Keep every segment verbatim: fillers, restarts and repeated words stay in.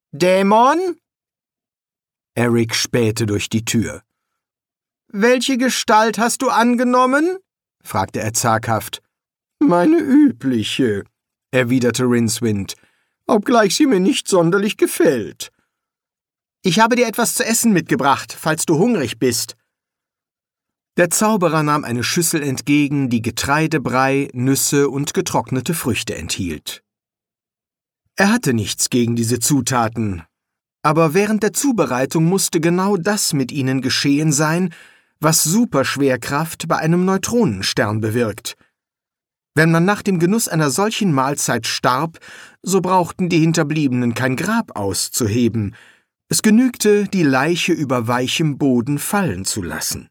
Dämon?« Eric spähte durch die Tür. »Welche Gestalt hast du angenommen?« fragte er zaghaft. »Meine übliche«, erwiderte Rincewind, »obgleich sie mir nicht sonderlich gefällt.« »Ich habe dir etwas zu essen mitgebracht, falls du hungrig bist.« Der Zauberer nahm eine Schüssel entgegen, die Getreidebrei, Nüsse und getrocknete Früchte enthielt. Er hatte nichts gegen diese Zutaten, aber während der Zubereitung musste genau das mit ihnen geschehen sein, was Superschwerkraft bei einem Neutronenstern bewirkt. Wenn man nach dem Genuss einer solchen Mahlzeit starb, so brauchten die Hinterbliebenen kein Grab auszuheben. Es genügte, die Leiche über weichem Boden fallen zu lassen.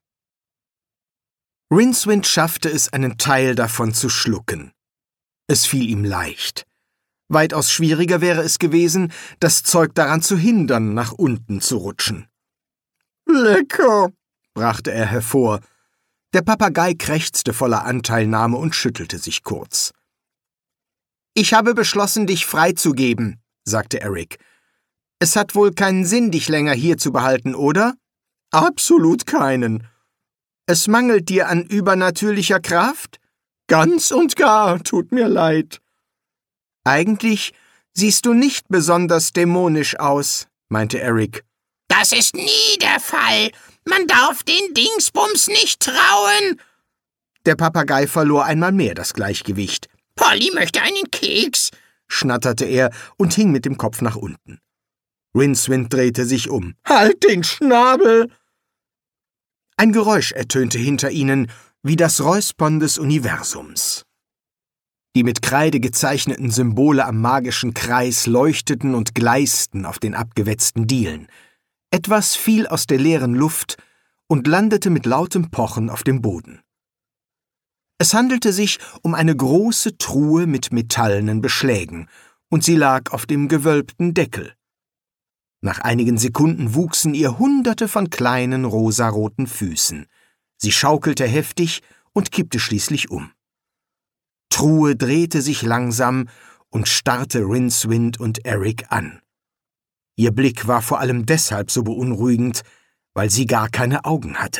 Rincewind schaffte es, einen Teil davon zu schlucken. Es fiel ihm leicht. Weitaus schwieriger wäre es gewesen, das Zeug daran zu hindern, nach unten zu rutschen. »Lecker«, brachte er hervor. Der Papagei krächzte voller Anteilnahme und schüttelte sich kurz. »Ich habe beschlossen, dich freizugeben«, sagte Eric. »Es hat wohl keinen Sinn, dich länger hier zu behalten, oder?« »Absolut keinen.« »Es mangelt dir an übernatürlicher Kraft?« »Ganz und gar, tut mir leid.« »Eigentlich siehst du nicht besonders dämonisch aus«, meinte Eric. »Das ist nie der Fall. Man darf den Dingsbums nicht trauen.« Der Papagei verlor einmal mehr das Gleichgewicht. »Polly möchte einen Keks«, schnatterte er und hing mit dem Kopf nach unten. Rincewind drehte sich um. »Halt den Schnabel!« Ein Geräusch ertönte hinter ihnen, wie das Räuspern des Universums. Die mit Kreide gezeichneten Symbole am magischen Kreis leuchteten und gleisten auf den abgewetzten Dielen. Etwas fiel aus der leeren Luft und landete mit lautem Pochen auf dem Boden. Es handelte sich um eine große Truhe mit metallenen Beschlägen, und sie lag auf dem gewölbten Deckel. Nach einigen Sekunden wuchsen ihr Hunderte von kleinen rosaroten Füßen. Sie schaukelte heftig und kippte schließlich um. Truhe drehte sich langsam und starrte Rincewind und Eric an. Ihr Blick war vor allem deshalb so beunruhigend, weil sie gar keine Augen hatte.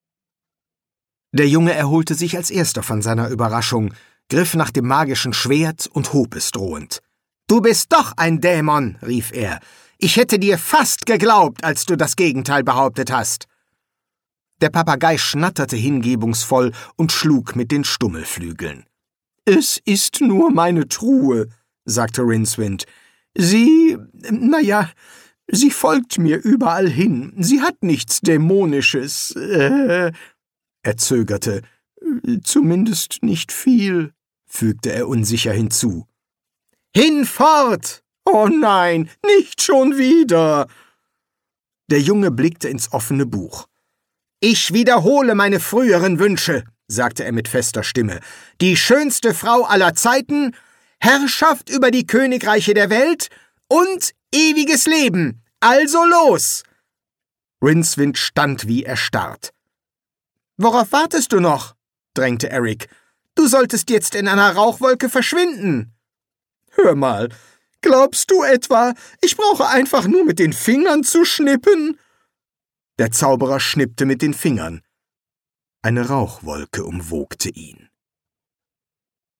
Der Junge erholte sich als erster von seiner Überraschung, griff nach dem magischen Schwert und hob es drohend. »Du bist doch ein Dämon«, rief er. »Ich hätte dir fast geglaubt, als du das Gegenteil behauptet hast.« Der Papagei schnatterte hingebungsvoll und schlug mit den Stummelflügeln. »Es ist nur meine Truhe«, sagte Rincewind. »Sie, na ja, sie folgt mir überall hin. Sie hat nichts Dämonisches, äh...« Er zögerte. »Zumindest nicht viel«, fügte er unsicher hinzu. »Hinfort! Oh nein, nicht schon wieder!« Der Junge blickte ins offene Buch. »Ich wiederhole meine früheren Wünsche«, sagte er mit fester Stimme. »Die schönste Frau aller Zeiten, Herrschaft über die Königreiche der Welt und ewiges Leben. Also los!« Rincewind stand wie erstarrt. »Worauf wartest du noch?« drängte Eric. »Du solltest jetzt in einer Rauchwolke verschwinden.« »Hör mal, glaubst du etwa, ich brauche einfach nur mit den Fingern zu schnippen?« Der Zauberer schnippte mit den Fingern. Eine Rauchwolke umwogte ihn.